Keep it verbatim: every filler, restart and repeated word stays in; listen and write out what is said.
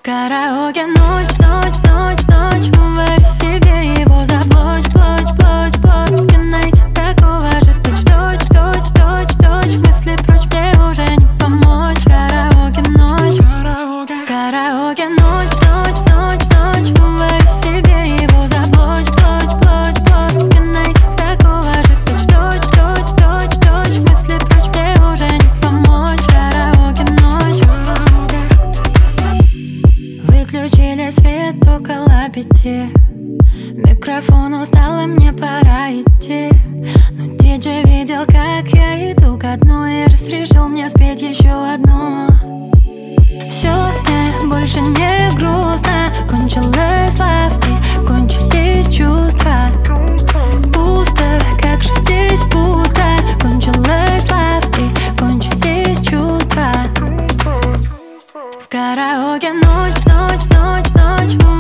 караоке ночь, ночь, ночь, ночь. Говорю себе его заплачь, плачь, плачь, плачь. Где найти такого же точь, точь, точь, точь, точь. Мысли прочь, мне уже не помочь. Караоке ночь, в караоке ночь, ночь, ночь, ночь. Говорю себе его заплачь, плачь, плачь, плачь. Где найти такого же точь, точь, точь, точь, точь. Мысли прочь, мне уже не помочь. Караоке ночь. Выключили свет около пяти. Микрофон устал, и мне пора идти. Но диджей видел, как я иду ко дну, и разрешил мне спеть еще одну. Все, мне больше не грустно. Кончилась лав и кончились чувства. Пусто, как же здесь пусто. Кончилась лав и кончились чувства. В караоке ночь, ночь, ночь, ночь.